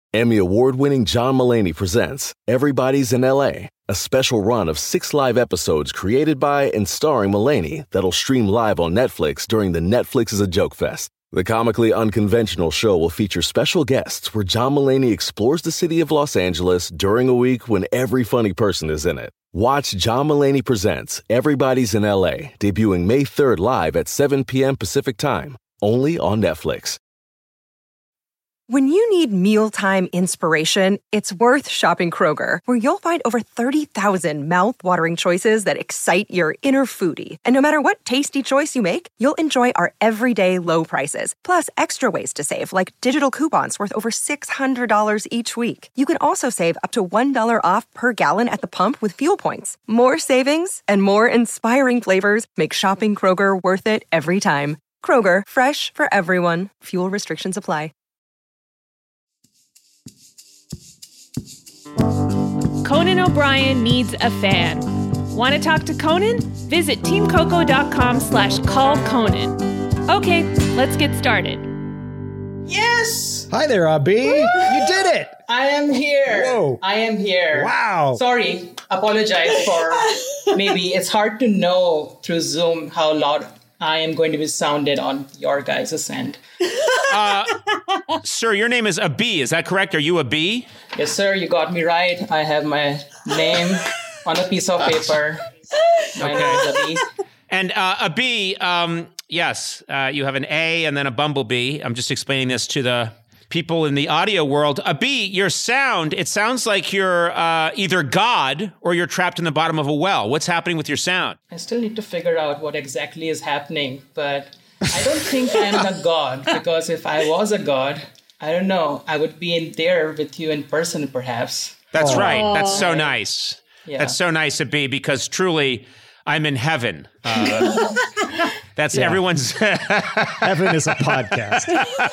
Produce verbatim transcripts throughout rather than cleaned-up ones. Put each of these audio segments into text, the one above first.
Emmy award-winning John Mulaney presents Everybody's in L A, a special run of six live episodes created by and starring Mulaney that'll stream live on Netflix during the Netflix is a Joke Fest. The comically unconventional show will feature special guests where John Mulaney explores the city of Los Angeles during a week when every funny person is in it. Watch John Mulaney Presents Everybody's in L A, debuting May third live at seven p.m. Pacific Time, only on Netflix. When you need mealtime inspiration, it's worth shopping Kroger, where you'll find over thirty thousand mouth-watering choices that excite your inner foodie. And no matter what tasty choice you make, you'll enjoy our everyday low prices, plus extra ways to save, like digital coupons worth over six hundred dollars each week. You can also save up to one dollar off per gallon at the pump with fuel points. More savings and more inspiring flavors make shopping Kroger worth it every time. Kroger, fresh for everyone. Fuel restrictions apply. Conan O'Brien needs a fan. Want to talk to Conan? Visit teamcoco.com slash call Conan. Okay, let's get started. Yes! Hi there, Abi. You did it! I am here. Whoa. I am here. Wow. Sorry. Apologize for maybe it's hard to know through Zoom how loud I am going to be sounded on your guys' end. Uh, sir, your name is Abi. Is that correct? Are you Abi? Yes, sir. You got me right. I have my name on a piece of paper. My name is Abi. And uh, Abi, um, yes, uh, you have an A and then a bumblebee. I'm just explaining this to the people in the audio world. Abi, your sound, it sounds like you're uh, either God or you're trapped in the bottom of a well. What's happening with your sound? I still need to figure out what exactly is happening, but I don't think I'm a god, because if I was a god, I don't know, I would be in there with you in person, perhaps. That's Aww. right. That's so nice. Yeah. That's so nice, Abi, because truly, I'm in heaven. Uh, that's Yeah. everyone's... Heaven is a podcast.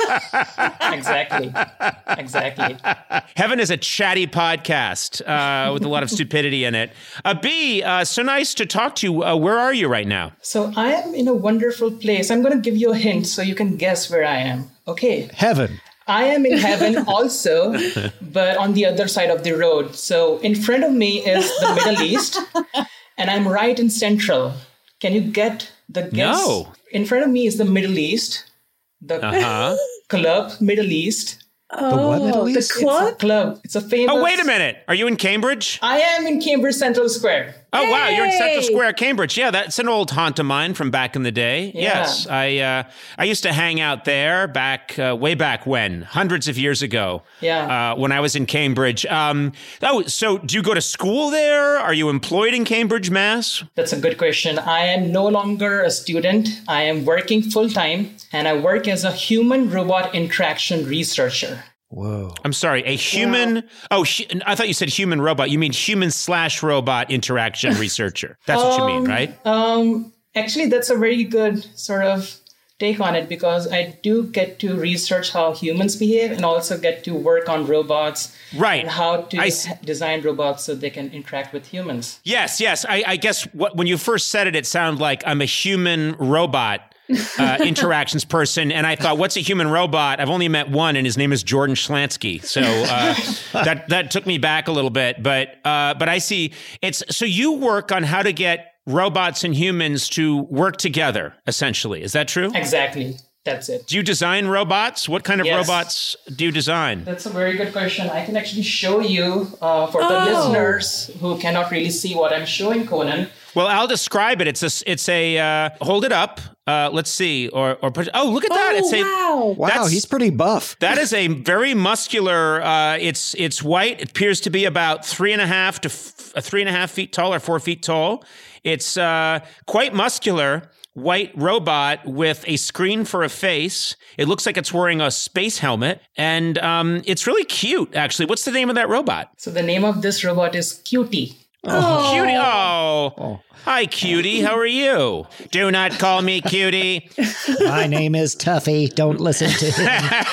Exactly. Exactly. Heaven is a chatty podcast uh, with a lot of stupidity in it. Abi, uh, so nice to talk to you. Uh, where are you right now? So I am in a wonderful place. I'm going to give you a hint so you can guess where I am. Okay. Heaven. I am in heaven also, but on the other side of the road. So in front of me is the Middle East, and I'm right in Central. Can you get the guess? No. In front of me is the Middle East, the Uh-huh. club Middle East. The what Middle East? It's a club. It's a famous... Oh, wait a minute. Are you in Cambridge? I am in Cambridge Central Square. Oh, wow. You're in Central Hey! Square, Cambridge. Yeah, that's an old haunt of mine from back in the day. Yeah. Yes. I uh, I used to hang out there back, uh, way back when, hundreds of years ago. Yeah. Uh, when I was in Cambridge. Um, oh, so do you go to school there? Are you employed in Cambridge, Mass? That's a good question. I am no longer a student. I am working full-time, and I work as a human-robot interaction researcher. Whoa. I'm sorry, a human... Oh, hu- I thought you said human robot. You mean human slash robot interaction researcher. That's what you mean, right? Um, actually, that's a very good sort of take on it, because I do get to research how humans behave and also get to work on robots. Right. And how to I s- ha- design robots so they can interact with humans. Yes, yes. I, I guess what, when you first said it, it sounded like I'm a human robot uh, interactions person. And I thought, what's a human robot? I've only met one, and his name is Jordan Schlansky. So uh, that that took me back a little bit. But uh, but I see it's so you work on how to get robots and humans to work together, essentially. Is that true? Exactly. That's it. Do you design robots? What kind of Yes. robots do you design? That's a very good question. I can actually show you uh, for the Oh. listeners who cannot really see what I'm showing, Conan. Well, I'll describe it. It's a, it's a, uh, hold it up. Uh, let's see. Or, or, put- oh, look at that. Oh, it's a, wow. Wow, That's- he's pretty buff. That is a very muscular, uh, it's, it's white. It appears to be about three and a half to f- uh, three and a half feet tall or four feet tall. It's, uh, quite muscular. White robot with a screen for a face. It looks like it's wearing a space helmet, and um, it's really cute, actually. What's the name of that robot? So the name of this robot is Cutie. Oh. Cutie. Oh. Oh. Hi, Cutie. How are you? Do not call me Cutie. My name is Tuffy. Don't listen to him.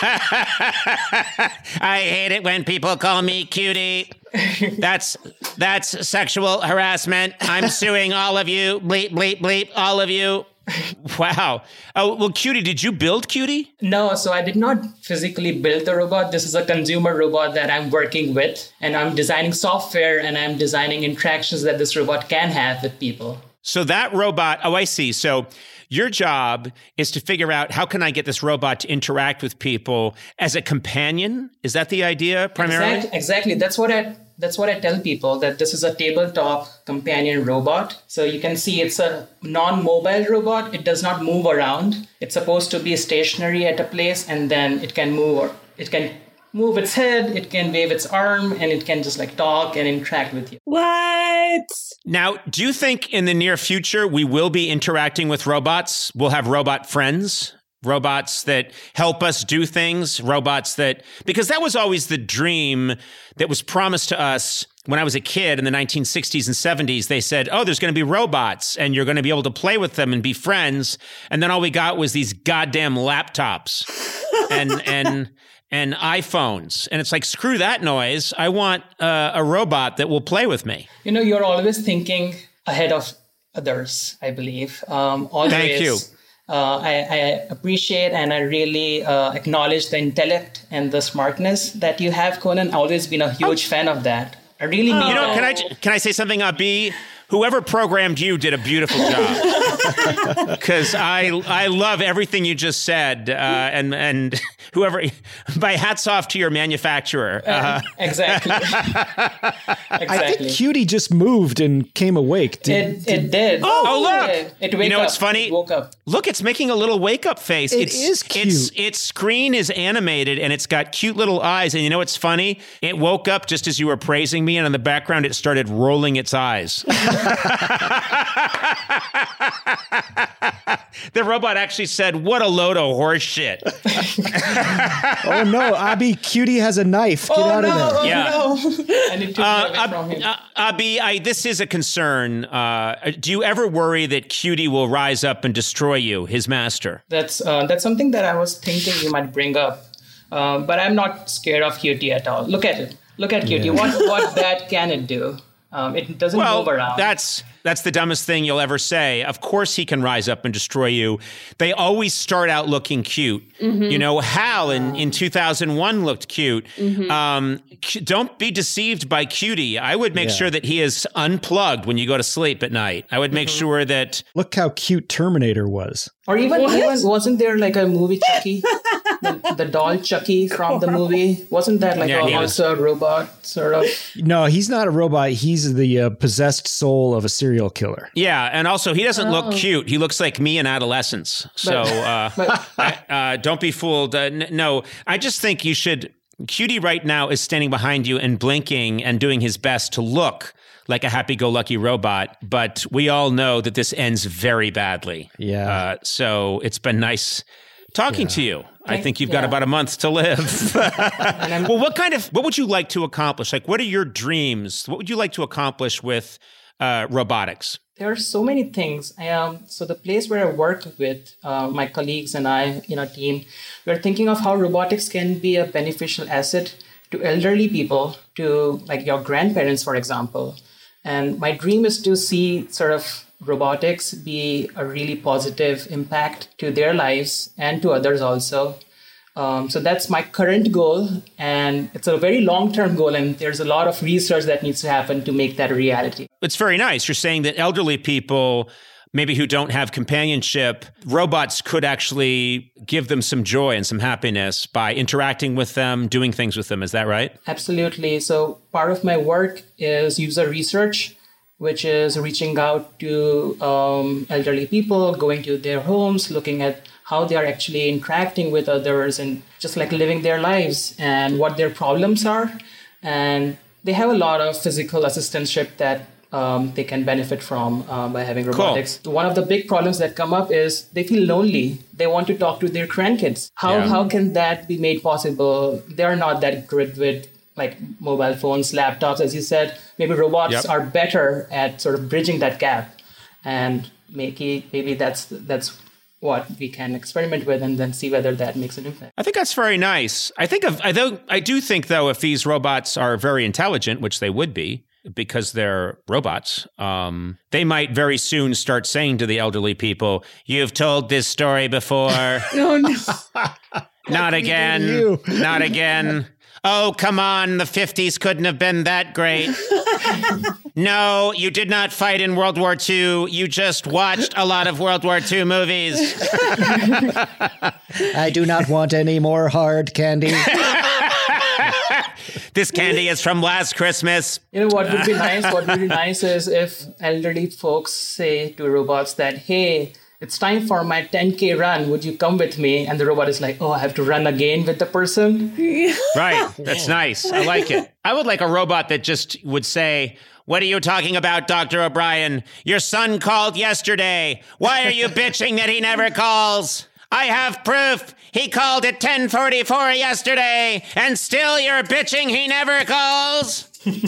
I hate it when people call me Cutie. That's that's sexual harassment. I'm suing all of you. Bleep, bleep, bleep, all of you. Wow. Oh, well, Cutie, did you build Cutie? No, so I did not physically build the robot. This is a consumer robot that I'm working with, and I'm designing software and I'm designing interactions that this robot can have with people. So that robot, oh, I see. So your job is to figure out how can I get this robot to interact with people as a companion? Is that the idea primarily? Exactly. exactly. That's what I that's what I tell people, that this is a tabletop companion robot. So you can see it's a non-mobile robot. It does not move around. It's supposed to be stationary at a place, and then it can move or it can move its head, it can wave its arm, and it can just like talk and interact with you. What? Now, do you think in the near future we will be interacting with robots? We'll have robot friends, robots that help us do things, robots that, because that was always the dream that was promised to us when I was a kid in the nineteen sixties and seventies. They said, oh, there's going to be robots and you're going to be able to play with them and be friends. And then all we got was these goddamn laptops and, and, and iPhones. And it's like, screw that noise. I want uh, a robot that will play with me. You know, you're always thinking ahead of others, I believe. Um, always, Thank you. Uh, I, I appreciate and I really uh, acknowledge the intellect and the smartness that you have, Conan. I've always been a huge oh. fan of that. I really mean You know, that. can I, can I say something, Abhi? Whoever programmed you did a beautiful job, because I I love everything you just said, uh, and and whoever, my hats off to your manufacturer. Uh, uh, exactly. exactly. I think Cutie just moved and came awake. Did, it, it did. Oh, oh look! It, it you know up. what's funny? It woke up. Look, it's making a little wake up face. It it's, is cute. It's, its screen is animated and it's got cute little eyes. And you know what's funny? It woke up just as you were praising me, and in the background it started rolling its eyes. The robot actually said, "What a load of horse shit." Oh no, Abhi, Cutie has a knife. Get oh, out no, of there. Oh, yeah. no. I need to uh, get away from him. Uh, Abhi, I, this is a concern. Uh, do you ever worry that Cutie will rise up and destroy you, his master? That's uh, that's something that I was thinking you might bring up, um, but I'm not scared of Cutie at all. Look at it. Look at Cutie. Yeah. What what bad can it do? Um, it doesn't well, move around. That's that's the dumbest thing you'll ever say. Of course he can rise up and destroy you. They always start out looking cute. Mm-hmm. You know, Hal in, in two thousand one looked cute. Mm-hmm. Um, don't be deceived by Cutie. I would make yeah. sure that he is unplugged when you go to sleep at night. I would make mm-hmm. sure that... Look how cute Terminator was. Or even, even wasn't there like a movie Chucky? the, the doll Chucky from the movie? Wasn't that like yeah, a, also was... a robot, sort of? No, he's not a robot. He's the uh, possessed soul of a serial killer. Yeah, and also he doesn't oh. look cute. He looks like me in adolescence. So uh, but, I, uh, don't be fooled. Uh, n- no, I just think you should... Cutie right now is standing behind you and blinking and doing his best to look like a happy-go-lucky robot, but we all know that this ends very badly. Yeah. Uh, so it's been nice talking yeah. to you. I think you've got yeah. about a month to live. Well, what kind of, what would you like to accomplish? Like, what are your dreams? What would you like to accomplish with uh, robotics? There are so many things. Um, so the place where I work with uh, my colleagues and I in our team, we're thinking of how robotics can be a beneficial asset to elderly people, to like your grandparents, for example. And my dream is to see sort of robotics be a really positive impact to their lives and to others also. Um, so that's my current goal, and it's a very long-term goal, and there's a lot of research that needs to happen to make that a reality. It's very nice. You're saying that elderly people, maybe who don't have companionship, robots could actually give them some joy and some happiness by interacting with them, doing things with them. Is that right? Absolutely. So part of my work is user research, which is reaching out to um, elderly people, going to their homes, looking at how they are actually interacting with others and just like living their lives and what their problems are. And they have a lot of physical assistantship that um, they can benefit from um, by having robotics. Cool. One of the big problems that come up is they feel lonely. They want to talk to their grandkids. How yeah. how can that be made possible? They are not that good with like mobile phones, laptops, as you said. Maybe robots yep. are better at sort of bridging that gap. And maybe maybe that's that's what we can experiment with and then see whether that makes an impact. I think that's very nice. I think of, I, though, I do think, though, if these robots are very intelligent, which they would be, because they're robots, um, they might very soon start saying to the elderly people, "You've told this story before." Oh, no. Not again. Not again. Oh, come on. The fifties couldn't have been that great. No, you did not fight in World War Two. You just watched a lot of World War Two movies. I do not want any more hard candy. This candy is from last Christmas. You know what would be nice? What would be nice is if elderly folks say to robots that, hey, it's time for my ten K run. Would you come with me? And the robot is like, oh, I have to run again with the person. Right. That's nice. I like it. I would like a robot that just would say, "What are you talking about, Doctor O'Brien? Your son called yesterday. Why are you bitching that he never calls? I have proof. He called at ten forty-four yesterday, and still you're bitching he never calls."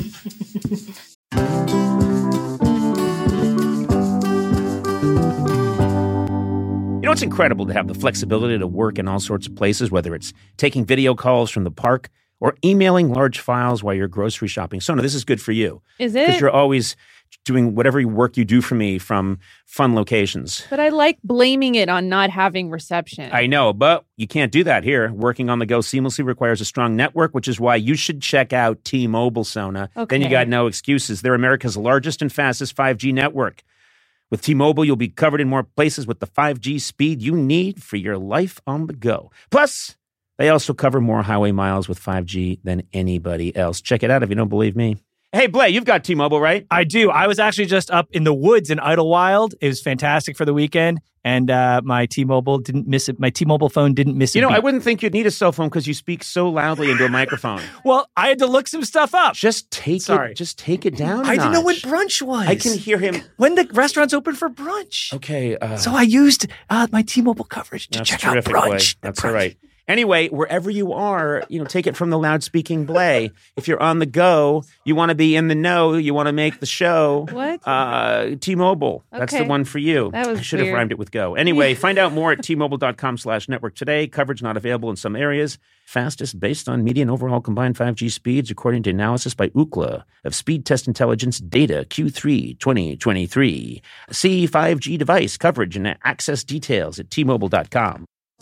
You know, it's incredible to have the flexibility to work in all sorts of places, whether it's taking video calls from the park or emailing large files while you're grocery shopping. Sona, this is good for you. Is it? Because you're always doing whatever work you do for me from fun locations. But I like blaming it on not having reception. I know, but you can't do that here. Working on the go seamlessly requires a strong network, which is why you should check out T-Mobile, Sona. Okay. Then you got no excuses. They're America's largest and fastest five G network. With T-Mobile, you'll be covered in more places with the five G speed you need for your life on the go. Plus, they also cover more highway miles with five G than anybody else. Check it out if you don't believe me. Hey, Blay, you've got T-Mobile, right? I do. I was actually just up in the woods in Idlewild. It was fantastic for the weekend, and uh, my T-Mobile didn't miss it. My T-Mobile phone didn't miss it. You know, beat. I wouldn't think you'd need a cell phone because you speak so loudly into a microphone. Well, I had to look some stuff up. Just take Sorry. it. Just take it down. a I didn't know notch. what brunch was. I can hear him. When the restaurant's open for brunch. Okay. Uh, So I used uh, my T-Mobile coverage to that's check out terrific, brunch. Blay. The That's brunch. all right. Anyway, wherever you are, you know, take it from the loud-speaking Blay. If you're on the go, you want to be in the know, you want to make the show. What? Uh, T-Mobile. That's the Okay. one for you. That was I should have weird. rhymed it with go. Anyway, find out more at T-Mobile.com slash network today. Coverage not available in some areas. Fastest based on median overall combined five G speeds, according to analysis by Ookla of Speed Test Intelligence data Q three twenty twenty-three. See five G device coverage and access details at T Mobile dot com.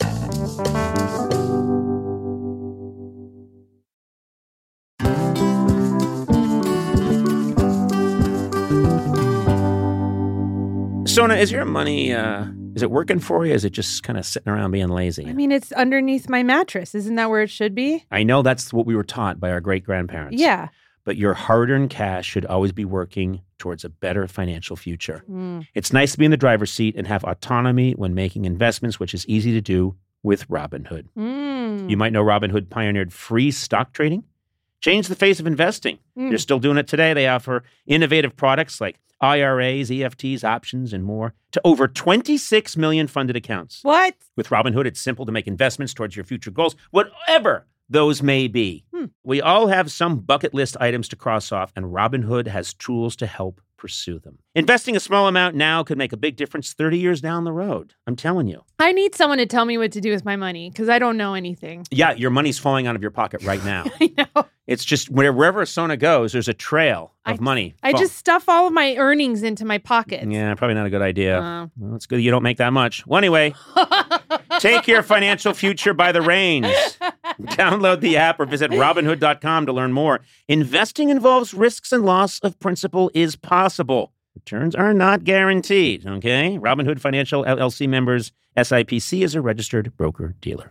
Sona, is your money, uh, is it working for you? Is it just kind of sitting around being lazy? I mean, it's underneath my mattress. Isn't that where it should be? I know that's what we were taught by our great-grandparents. Yeah. But your hard-earned cash should always be working towards a better financial future. Mm. It's nice to be in the driver's seat and have autonomy when making investments, which is easy to do with Robinhood. Mm. You might know Robinhood pioneered free stock trading, changed the face of investing. Mm. They're still doing it today. They offer innovative products like I R As, E F Ts, options, and more to over twenty-six million funded accounts. What? With Robinhood, it's simple to make investments towards your future goals, whatever those may be. Hmm. We all have some bucket list items to cross off, and Robinhood has tools to help pursue them. Investing a small amount now could make a big difference thirty years down the road. I'm telling you. I need someone to tell me what to do with my money because I don't know anything. Yeah, your money's falling out of your pocket right now. I know. It's just wherever Sona goes, there's a trail of I- money. I fall- just stuff all of my earnings into my pockets. Yeah, probably not a good idea. Uh. Well, it's good you don't make that much. Well, anyway, take your financial future by the reins. Download the app or visit Robinhood dot com to learn more. Investing involves risks and loss of principal is possible. Returns are not guaranteed, okay? Robinhood Financial L L C members, S I P C is a registered broker-dealer.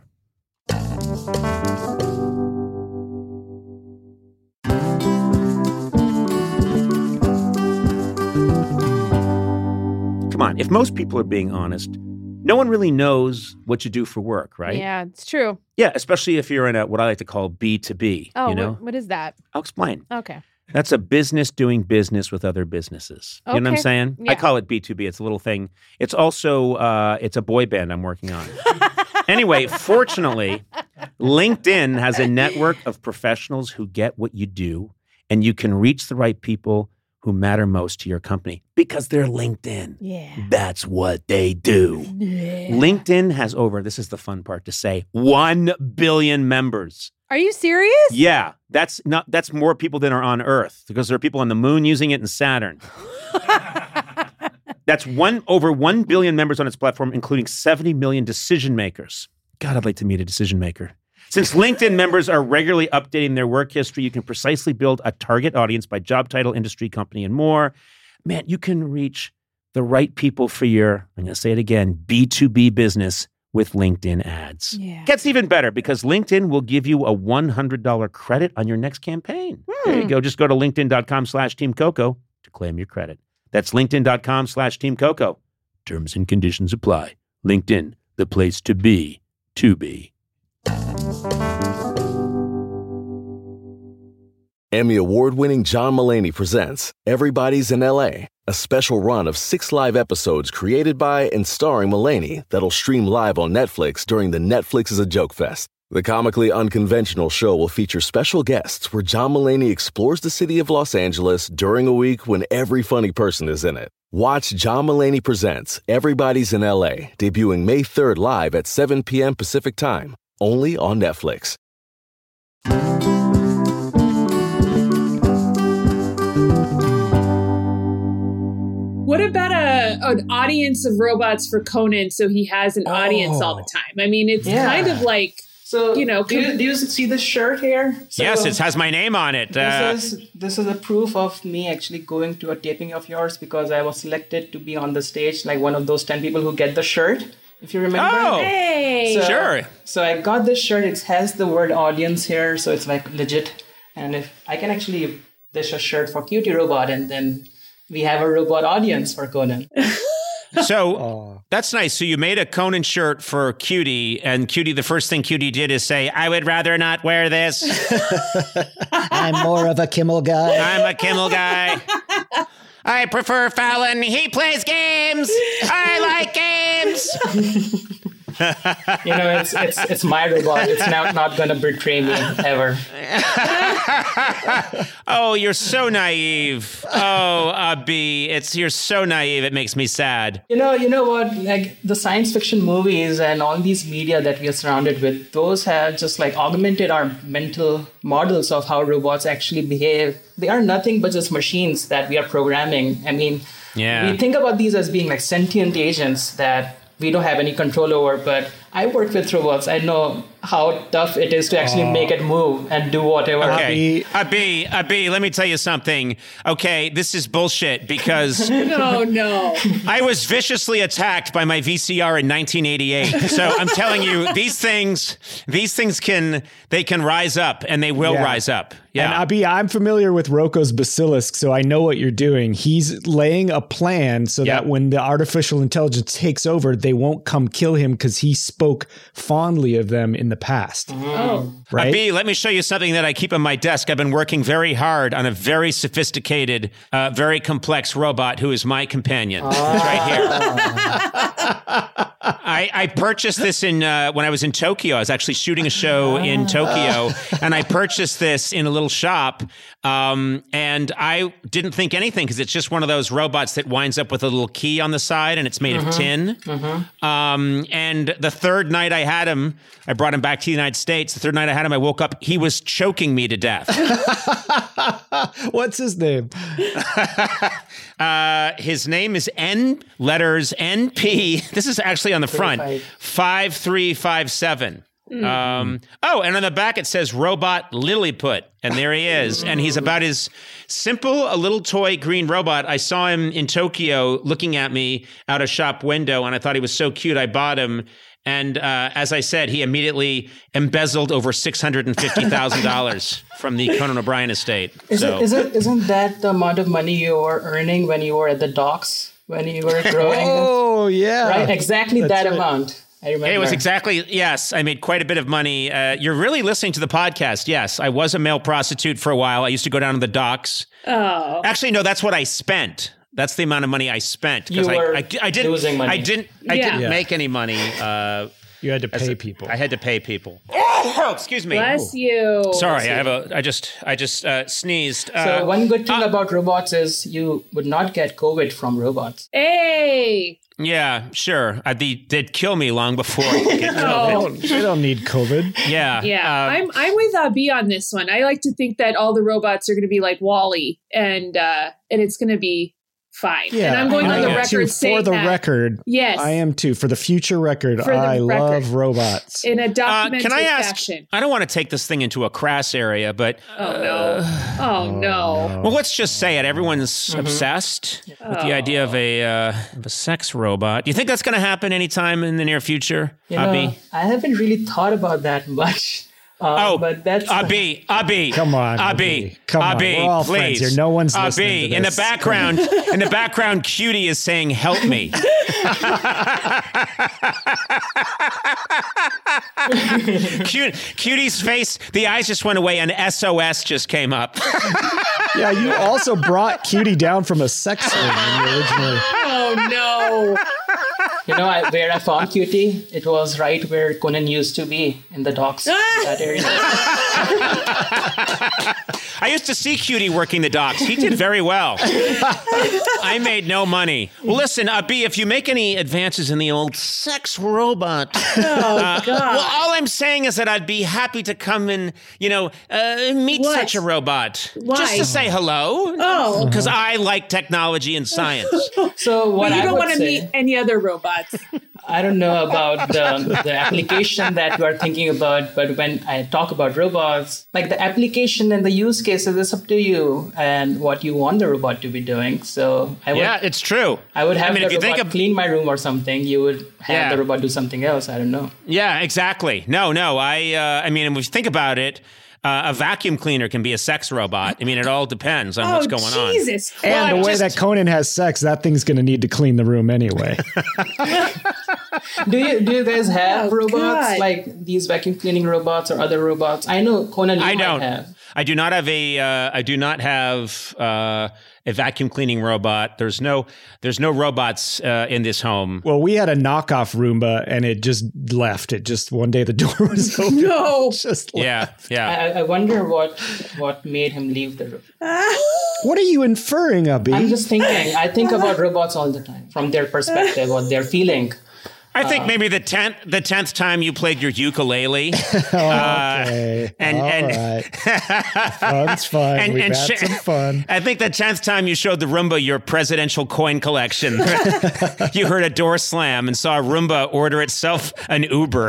Come on, if most people are being honest, no one really knows what you do for work, right? Yeah, it's true. Yeah, especially if you're in a what I like to call B two B. Oh, you know? what, what is that? I'll explain. Okay. That's a business doing business with other businesses. You know what I'm Okay. saying? I Yeah. call it B two B. It's a little thing. It's also, uh, it's a boy band I'm working on. Anyway, fortunately, LinkedIn has a network of professionals who get what you do, and you can reach the right people who matter most to your company because they're LinkedIn. Yeah. That's what they do. Yeah. LinkedIn has over, this is the fun part to say, one billion members. Are you serious? Yeah, that's not that's more people than are on Earth because there are people on the moon using it and Saturn. That's one over one billion members on its platform, including seventy million decision makers. God, I'd like to meet a decision maker. Since LinkedIn members are regularly updating their work history, you can precisely build a target audience by job title, industry, company, and more. Man, you can reach the right people for your, I'm going to say it again, B two B business with LinkedIn ads. Yeah. Gets even better because LinkedIn will give you a one hundred dollars credit on your next campaign. Hmm. There you go. Just go to linkedin.com slash Team Coco to claim your credit. That's linkedin.com slash Team Coco. Terms and conditions apply. LinkedIn, the place to be, to be. Emmy award-winning John Mulaney presents Everybody's in L A, a special run of six live episodes created by and starring Mulaney that'll stream live on Netflix during the Netflix is a Joke Fest. The comically unconventional show will feature special guests where John Mulaney explores the city of Los Angeles during a week when every funny person is in it. Watch John Mulaney Presents Everybody's in L A, debuting May third live at seven p.m. Pacific Time, only on Netflix. What about a an audience of robots for Conan so he has an audience all the time? I mean, it's Yeah. kind of like, So, you know, do you, do you see this shirt here? So, Yes, it has my name on it. Uh, This is this is a proof of me actually going to a taping of yours because I was selected to be on the stage, like one of those ten people who get the shirt, if you remember. Oh. hey, So- Sure. So I got this shirt. It has the word audience here, so it's like legit. And if I can actually dish a shirt for Cutie Robot, and then we have a robot audience for Conan. So that's nice. So you made a Conan shirt for Cutie, and Cutie, the first thing Cutie did is say, I would rather not wear this. I'm more of a Kimmel guy. I'm a Kimmel guy. I prefer Fallon. He plays games. I like games. You know, it's it's it's my robot. It's not not gonna betray me ever. Oh, you're so naive. Oh, Abi, it's you're so naive. It makes me sad. You know, you know what? Like the science fiction movies and all these media that we are surrounded with, those have just like augmented our mental models of how robots actually behave. They are nothing but just machines that we are programming. I mean, Yeah. we think about these as being like sentient agents that we don't have any control over, but I work with robots. I know how tough it is to actually make it move and do whatever. Okay, Abi, Abi, let me tell you something. Okay, this is bullshit because no, no. I was viciously attacked by my V C R in nineteen eighty-eight. So I'm telling you, these things, these things can, they can rise up, and they will Yeah. rise up. Yeah. And Abi, I'm familiar with Rocco's basilisk, so I know what you're doing. He's laying a plan so Yep. that when the artificial intelligence takes over, they won't come kill him because he spoke fondly of them in the past. Oh, Right? Abi, let me show you something that I keep on my desk. I've been working very hard on a very sophisticated, uh, very complex robot who is my companion. It's right here. I, I purchased this in uh, when I was in Tokyo. I was actually shooting a show in Tokyo, and I purchased this in a little shop. Um, and I didn't think anything because it's just one of those robots that winds up with a little key on the side, and it's made of tin. Um, and the third night I had him, I brought him back to the United States. The third night I had him, I woke up, he was choking me to death. What's his name? Uh, his name is N, letters N P. This is actually on the front, five three five seven. Um, oh, and on the back it says Robot Lilliput. And there he is. And he's about as simple a little toy green robot. I saw him in Tokyo looking at me out a shop window, and I thought he was so cute. I bought him. And uh, as I said, he immediately embezzled over six hundred fifty thousand dollars from the Conan O'Brien estate. Is so. it, is it, isn't that the amount of money you were earning when you were at the docks, when you were growing? Oh, yeah. Right? Exactly That's that right. amount. I remember. It was exactly, yes, I made quite a bit of money. Uh, you're really listening to the podcast. Yes, I was a male prostitute for a while. I used to go down to the docks. oh. Actually, no, that's what I spent. That's the amount of money I spent. You I, were I, I didn't, losing money. I didn't, I Yeah. didn't Yeah. make any money. Uh, You had to as pay a- people. I had to pay people. Oh, excuse me. Bless you. Sorry, I have a. I just, I just uh, sneezed. Uh, So one good thing uh, about robots is you would not get COVID from robots. Hey. Yeah, sure. Uh, they, they'd kill me long before I could get they, COVID. don't, they don't need COVID. Yeah. Yeah, um, I'm I'm with uh, B on this one. I like to think that all the robots are going to be like Wall-E, and uh, and it's going to be fine. Yeah, and I'm going I on the am record too. saying For the that. record, Yes. I am too. For the future record, For the I record. love robots. in a Uh, documented can I ask? fashion. I don't want to take this thing into a crass area, but Oh no! Oh no! well, let's just say it. Everyone's obsessed with the idea of a uh, of a sex robot. Do you think that's going to happen anytime in the near future, You know, Abhi? I haven't really thought about that much. Uh, Oh, but that's Abhi, Abhi, Come on, Abhi, Abhi. Come on. Abhi, We're all please. friends here. No one's listening Abhi, to in the this. background, in the background, Cutie is saying, "Help me." Cute, Cutie's face, the eyes just went away, and S O S just came up. Yeah, you also brought Cutie down from a sex swing when you originally. Oh no! You know, I, where I found Cutie, it was right where Conan used to be, in the docks, that area. I used to see Cutie working the docks. He did very well. I made no money. Well, listen, Abhi, if you make any advances in the old sex robot, Oh uh, god! well, all I'm saying is that I'd be happy to come and, you know, uh, meet What? such a robot. Why? Just to say hello. Oh. Because I like technology and science. So what But you I don't would want to say, meet any other robots. I don't know about the, the application that you are thinking about, but when I talk about robots, like the application and the use cases, it's up to you and what you want the robot to be doing. So I would, Yeah, it's true. I would have I mean, the if you robot think of, clean my room or something. You would have Yeah. the robot do something else. I don't know. yeah, exactly. No, no. I, uh, I mean, if you think about it, uh, a vacuum cleaner can be a sex robot. I mean, it all depends on Oh what's going on. Jesus! And Well, the I'm way just- that Conan has sex, that thing's going to need to clean the room anyway. Do you do you guys have Oh, robots God. like these vacuum cleaning robots or other robots? I know Conan, you I might don't. have. I do not have a. Uh, I do not have uh, a vacuum cleaning robot. There's no. There's no robots uh, in this home. Well, we had a knockoff Roomba, and it just left. It just one day the door was open. No. Just left. Yeah, yeah. I, I wonder what what made him leave the room. What are you inferring, Abhi? I'm just thinking. I think about robots all the time from their perspective, what they're feeling. I think maybe the tenth the tenth time you played your ukulele. okay. and- All and- right. Fun's fun. And- We've and had sh- some fun. I think the tenth time you showed the Roomba your presidential coin collection. You heard a door slam and saw a Roomba order itself an Uber.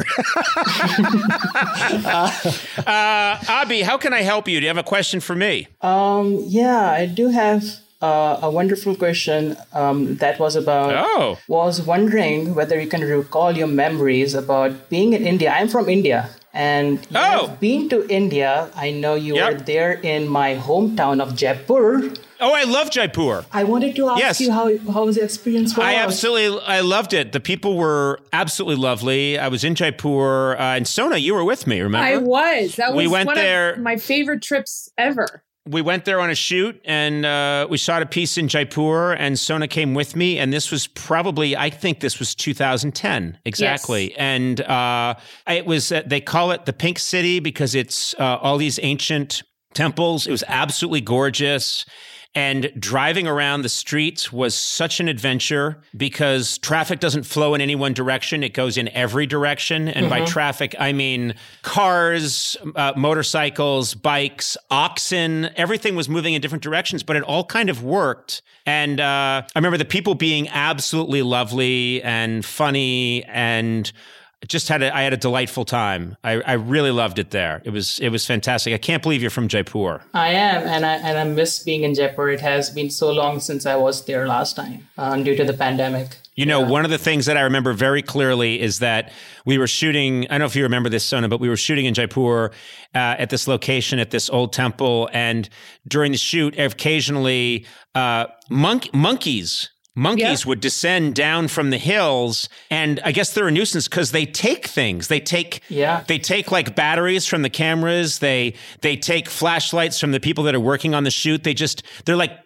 uh, Abhi, how can I help you? Do you have a question for me? Um, yeah, I do have uh, a wonderful question um, that was about. Oh. Was wondering whether you can recall your memories about being in India. I'm from India. And you Oh. have been to India. I know you Yep. were there in my hometown of Jaipur. Oh, I love Jaipur. I wanted to ask Yes. you how how was the experience was. I absolutely, I loved it. The people were absolutely lovely. I was in Jaipur, uh, and Sona, you were with me. Remember? I was. That was We went one there- of my favorite trips ever. We went there on a shoot, and uh, we shot a piece in Jaipur, and Sona came with me. And this was probably, I think, this was two thousand ten exactly. Yes. And uh, it was. Uh, they call it the Pink City because it's uh, all these ancient temples. It was absolutely gorgeous. And driving around the streets was such an adventure because traffic doesn't flow in any one direction. It goes in every direction. And by traffic, I mean cars, uh, motorcycles, bikes, oxen, everything was moving in different directions, but it all kind of worked. And uh, I remember the people being absolutely lovely and funny and just had a, I had a delightful time. I, I really loved it there. It was it was fantastic. I can't believe you're from Jaipur. I am, and I and I miss being in Jaipur. It has been so long since I was there last time uh, due to the pandemic. You know, one of the things that I remember very clearly is that we were shooting, I don't know if you remember this, Sona, but we were shooting in Jaipur uh, at this location, at this old temple. And during the shoot, occasionally uh, monk- monkeys Monkeys Yeah. would descend down from the hills, and I guess they're a nuisance because they take things. They take, Yeah. they take like batteries from the cameras. They they take flashlights from the people that are working on the shoot. They just they're like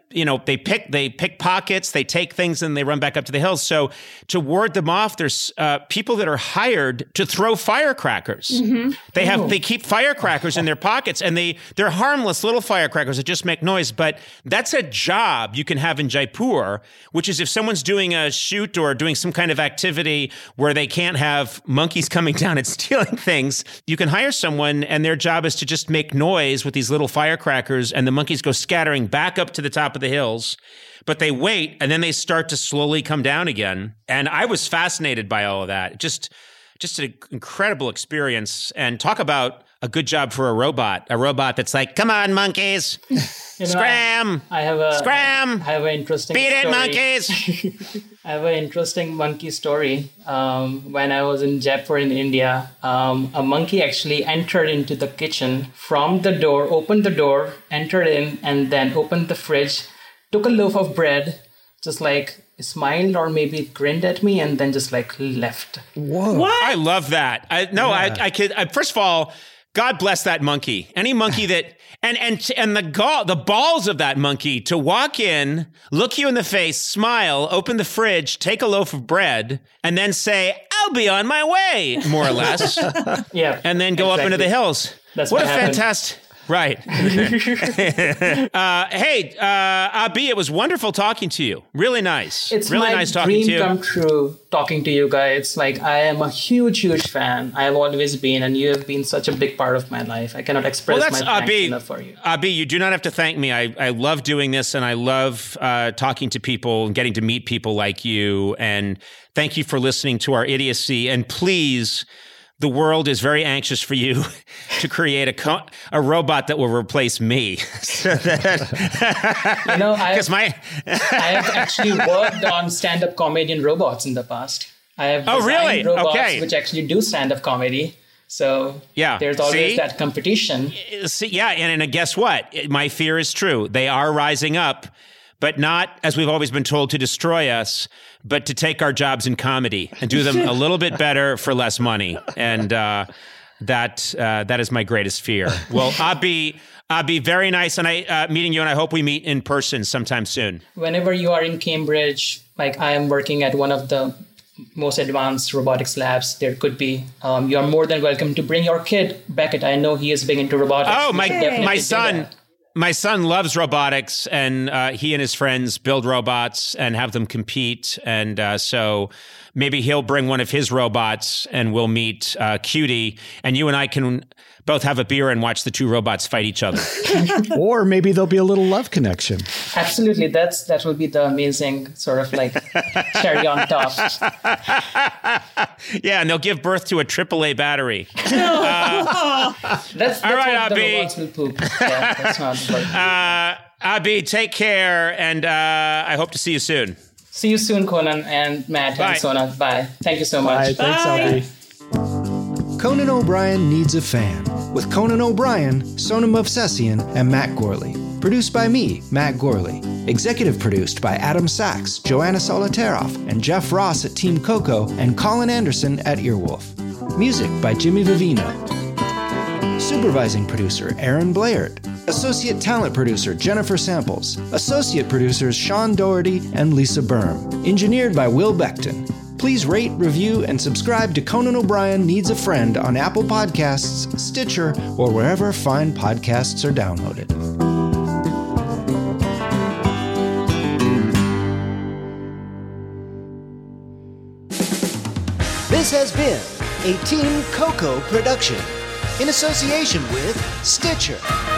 you know, they pick they pick pockets, they take things, and they run back up to the hills. So to ward them off, there's uh, people that are hired to throw firecrackers. Mm-hmm. They have oh. they keep firecrackers in their pockets, and they they're harmless little firecrackers that just make noise. But that's a job you can have in Jaipur, which is if someone's doing a shoot or doing some kind of activity where they can't have monkeys coming down and stealing things, you can hire someone, and their job is to just make noise with these little firecrackers, and the monkeys go scattering back up to the top of the hills, but they wait and then they start to slowly come down again. And I was fascinated by all of that. Just, just an incredible experience. And talk about a good job for a robot, a robot that's like, come on, monkeys, you know, scram, I have a, scram, I have an interesting beat story. it, monkeys. I have an interesting monkey story. Um, when I was in Jaipur in India, um, a monkey actually entered into the kitchen from the door, opened the door, entered in, and then opened the fridge, took a loaf of bread, just like smiled or maybe grinned at me, and then just like left. Whoa! What? I love that. I no, yeah. I, I could. I, first of all, God bless that monkey. Any monkey that and and and the gall, the balls of that monkey to walk in, look you in the face, smile, open the fridge, take a loaf of bread, and then say, "I'll be on my way," more or less. Yeah, and then go exactly. up into the hills. That's what, what a happened. fantastic. Right. uh, hey, uh, Abi, it was wonderful talking to you. Really nice. It's really my nice talking to you. dream come true talking to you guys. Like, I am a huge, huge fan. I have always been, and you have been such a big part of my life. I cannot express well, that's, my thanks Abi, enough for you. Abi, you do not have to thank me. I, I love doing this, and I love uh, talking to people and getting to meet people like you. And thank you for listening to our idiocy. And please, the world is very anxious for you to create a co- a robot that will replace me. So that, you know, I have, my I have actually worked on stand-up comedian robots in the past. I have oh, really? robots okay. which actually do stand-up comedy. So yeah. there's always See? that competition. See, yeah, and, and guess what? My fear is true. They are rising up, but not, as we've always been told, to destroy us, but to take our jobs in comedy and do them a little bit better for less money. And uh, that uh, that is my greatest fear. Well, Abi, Abi, very nice and I uh, meeting you, and I hope we meet in person sometime soon. Whenever you are in Cambridge, like I am working at one of the most advanced robotics labs there could be, um, you are more than welcome to bring your kid, Beckett. I know he is big into robotics. Oh, my, my son... My son loves robotics, and uh, he and his friends build robots and have them compete. And uh, so maybe he'll bring one of his robots and we'll meet uh, Cutie, and you and I can both have a beer and watch the two robots fight each other. Or maybe there'll be a little love connection. Absolutely. That's That will be the amazing sort of like cherry on top. Yeah, and they'll give birth to a triple A battery. Uh, that's that's all right, what Abi. The robots will poop. Yeah, that's not what uh, Abi, take care, and uh, I hope to see you soon. See you soon, Conan and Matt Bye. and Sona. Bye. Thank you so Bye. much. Thanks, Abi. Conan O'Brien Needs a Fan, with Conan O'Brien, Sonam Movsesian, and Matt Gorley. Produced by me, Matt Gorley. Executive produced by Adam Sachs, Joanna Solotaroff, and Jeff Ross at Team Coco, and Colin Anderson at Earwolf. Music by Jimmy Vivino. Supervising producer, Aaron Blaird. Associate talent producer, Jennifer Samples. Associate producers, Sean Doherty and Lisa Berm. Engineered by Will Beckton. Please rate, review, and subscribe to Conan O'Brien Needs a Friend on Apple Podcasts, Stitcher, or wherever fine podcasts are downloaded. This has been a Team Coco production in association with Stitcher.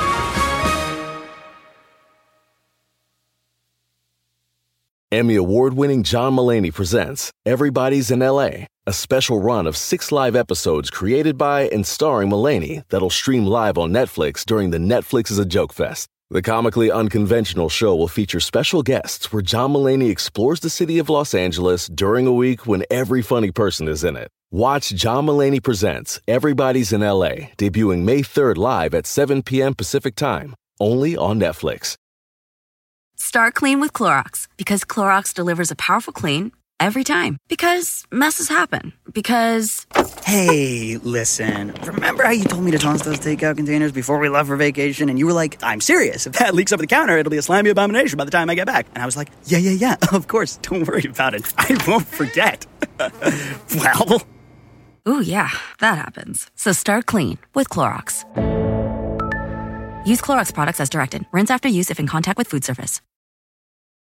Emmy award-winning John Mulaney presents Everybody's in L A, a special run of six live episodes created by and starring Mulaney that'll stream live on Netflix during the Netflix is a Joke Fest. The comically unconventional show will feature special guests where John Mulaney explores the city of Los Angeles during a week when every funny person is in it. Watch John Mulaney Presents Everybody's in L A, debuting May third live at seven p.m. Pacific Time, only on Netflix. Start clean with Clorox, because Clorox delivers a powerful clean every time. Because messes happen. because... Hey, listen. Remember how you told me to toss those takeout containers before we left for vacation? And you were like, I'm serious. If that leaks over the counter, it'll be a slimy abomination by the time I get back. And I was like, yeah, yeah, yeah, of course. Don't worry about it. I won't forget. Well... Ooh, yeah, that happens. So start clean with Clorox. Use Clorox products as directed. Rinse after use if in contact with food surface.